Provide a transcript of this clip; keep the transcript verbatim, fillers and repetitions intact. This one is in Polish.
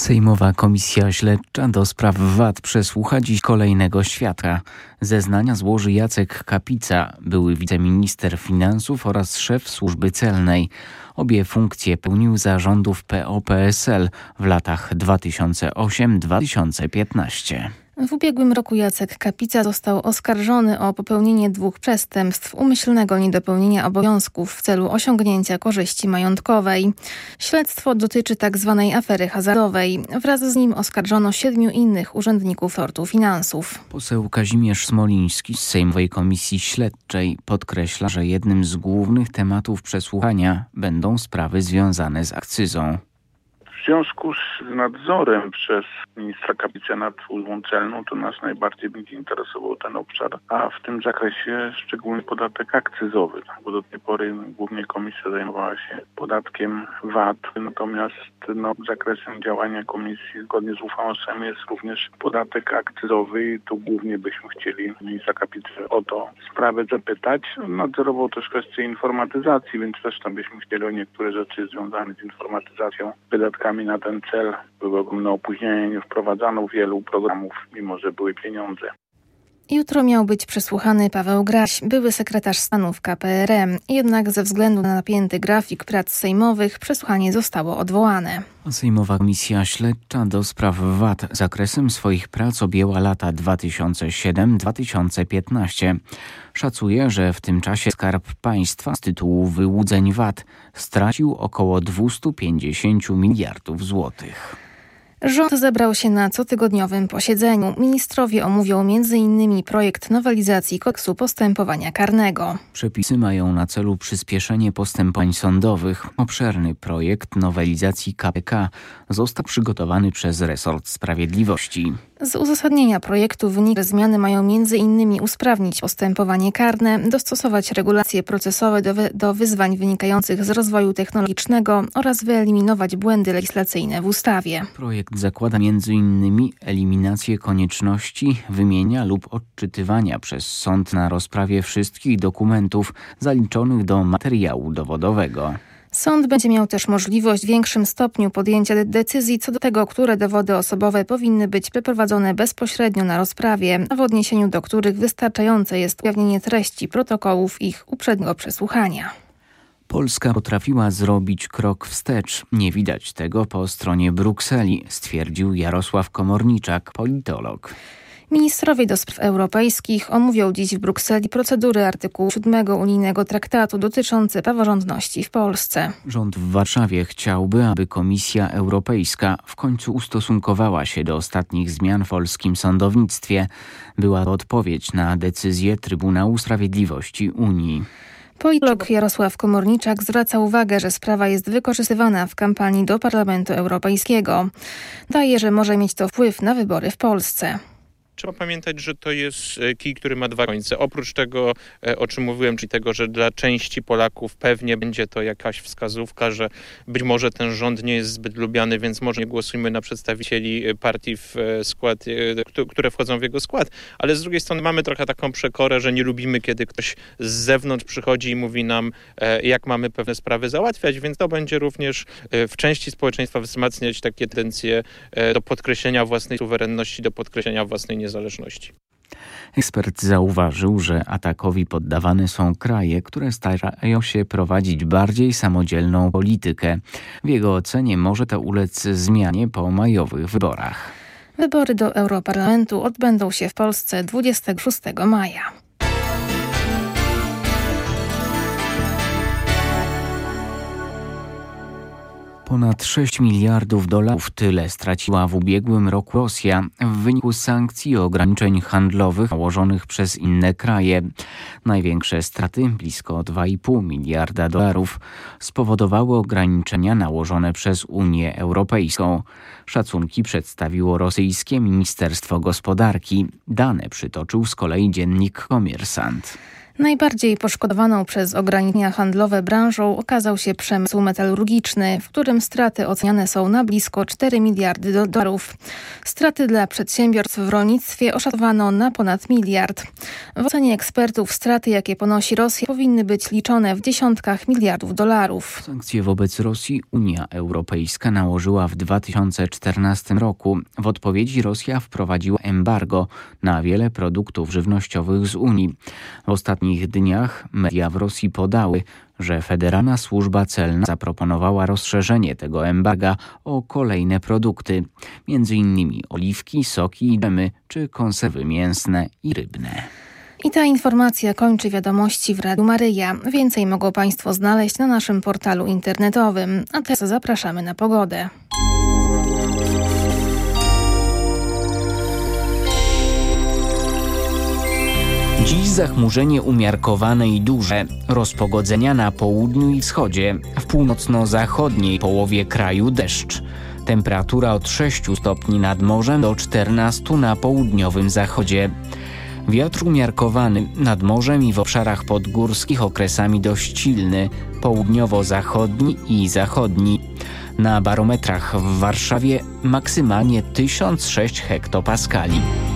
Sejmowa Komisja Śledcza do spraw V A T przesłucha dziś kolejnego świadka. Zeznania złoży Jacek Kapica, były wiceminister finansów oraz szef służby celnej. Obie funkcje pełnił za rządów P O P S L w latach dwa tysiące ósmym do dwa tysiące piętnastego. W ubiegłym roku Jacek Kapica został oskarżony o popełnienie dwóch przestępstw umyślnego niedopełnienia obowiązków w celu osiągnięcia korzyści majątkowej. Śledztwo dotyczy tzw. afery hazardowej. Wraz z nim oskarżono siedmiu innych urzędników resortu finansów. Poseł Kazimierz Smoliński z Sejmowej Komisji Śledczej podkreśla, że jednym z głównych tematów przesłuchania będą sprawy związane z akcyzą. W związku z nadzorem przez ministra Kapicę nad służbą celną, to nas najbardziej będzie interesował ten obszar, a w tym zakresie szczególnie podatek akcyzowy, bo do tej pory głównie komisja zajmowała się podatkiem V A T, natomiast no, zakresem działania komisji zgodnie z uchwałą jest również podatek akcyzowy i tu głównie byśmy chcieli ministra Kapicę o to sprawę zapytać. Nadzorował też kwestię informatyzacji, więc też tam byśmy chcieli o niektóre rzeczy związane z informatyzacją, wydatkami na ten cel. Były ogromne opóźnienia, nie wprowadzano wielu programów, mimo że były pieniądze. Jutro miał być przesłuchany Paweł Graś, były sekretarz stanu w K P R M. Jednak ze względu na napięty grafik prac sejmowych przesłuchanie zostało odwołane. Sejmowa Komisja Śledcza do spraw V A T zakresem swoich prac objęła lata dwa tysiące siódmy do dwa tysiące piętnastego. Szacuje, że w tym czasie Skarb Państwa z tytułu wyłudzeń V A T stracił około dwieście pięćdziesiąt miliardów złotych. Rząd zebrał się na cotygodniowym posiedzeniu. Ministrowie omówią między innymi projekt nowelizacji kodeksu postępowania karnego. Przepisy mają na celu przyspieszenie postępowań sądowych. Obszerny projekt nowelizacji K P K został przygotowany przez resort sprawiedliwości. Z uzasadnienia projektu wynika, że zmiany mają między innymi usprawnić postępowanie karne, dostosować regulacje procesowe do, wy- do wyzwań wynikających z rozwoju technologicznego oraz wyeliminować błędy legislacyjne w ustawie. Projekt zakłada między innymi eliminację konieczności wymienia lub odczytywania przez sąd na rozprawie wszystkich dokumentów zaliczonych do materiału dowodowego. Sąd będzie miał też możliwość w większym stopniu podjęcia de- decyzji co do tego, które dowody osobowe powinny być przeprowadzone bezpośrednio na rozprawie, a w odniesieniu do których wystarczające jest ujawnienie treści protokołów ich uprzedniego przesłuchania. Polska potrafiła zrobić krok wstecz. Nie widać tego po stronie Brukseli, stwierdził Jarosław Komorniczak, politolog. Ministrowie do spraw europejskich omówią dziś w Brukseli procedury artykułu siódmego unijnego traktatu dotyczące praworządności w Polsce. Rząd w Warszawie chciałby, aby Komisja Europejska w końcu ustosunkowała się do ostatnich zmian w polskim sądownictwie. Była to odpowiedź na decyzję Trybunału Sprawiedliwości Unii. Politolog Jarosław Komorniczak zwraca uwagę, że sprawa jest wykorzystywana w kampanii do Parlamentu Europejskiego. Daje, że może mieć to wpływ na wybory w Polsce. Trzeba pamiętać, że to jest kij, który ma dwa końce. Oprócz tego, o czym mówiłem, czyli tego, że dla części Polaków pewnie będzie to jakaś wskazówka, że być może ten rząd nie jest zbyt lubiany, więc może nie głosujmy na przedstawicieli partii, w skład, które wchodzą w jego skład. Ale z drugiej strony mamy trochę taką przekorę, że nie lubimy, kiedy ktoś z zewnątrz przychodzi i mówi nam, jak mamy pewne sprawy załatwiać, więc to będzie również w części społeczeństwa wzmacniać takie tendencje do podkreślenia własnej suwerenności, do podkreślenia własnej niezależności. Ekspert zauważył, że atakowi poddawane są kraje, które starają się prowadzić bardziej samodzielną politykę. W jego ocenie może to ulec zmianie po majowych wyborach. Wybory do Europarlamentu odbędą się w Polsce dwudziestego szóstego maja. Ponad sześć miliardów dolarów tyle straciła w ubiegłym roku Rosja w wyniku sankcji i ograniczeń handlowych nałożonych przez inne kraje. Największe straty, blisko dwa i pół miliarda dolarów, spowodowały ograniczenia nałożone przez Unię Europejską. Szacunki przedstawiło rosyjskie Ministerstwo Gospodarki. Dane przytoczył z kolei dziennik Komiersant. Najbardziej poszkodowaną przez ograniczenia handlowe branżą okazał się przemysł metalurgiczny, w którym straty oceniane są na blisko cztery miliardy dolarów. Straty dla przedsiębiorstw w rolnictwie oszacowano na ponad miliard. W ocenie ekspertów straty, jakie ponosi Rosja, powinny być liczone w dziesiątkach miliardów dolarów. Sankcje wobec Rosji Unia Europejska nałożyła w dwa tysiące czternastym roku. W odpowiedzi Rosja wprowadziła embargo na wiele produktów żywnościowych z Unii. W ostatnich dniach media w Rosji podały, że Federalna Służba Celna zaproponowała rozszerzenie tego embarga o kolejne produkty, między innymi oliwki, soki i dżemy czy konserwy mięsne i rybne. I ta informacja kończy wiadomości w Radiu Maryja. Więcej mogą Państwo znaleźć na naszym portalu internetowym. A teraz zapraszamy na pogodę. Dziś zachmurzenie umiarkowane i duże, rozpogodzenia na południu i wschodzie, w północno-zachodniej połowie kraju deszcz. Temperatura od sześciu stopni nad morzem do czternastu na południowym zachodzie. Wiatr umiarkowany nad morzem i w obszarach podgórskich okresami dość silny, południowo-zachodni i zachodni. Na barometrach w Warszawie maksymalnie tysiąc sześć hektopaskali.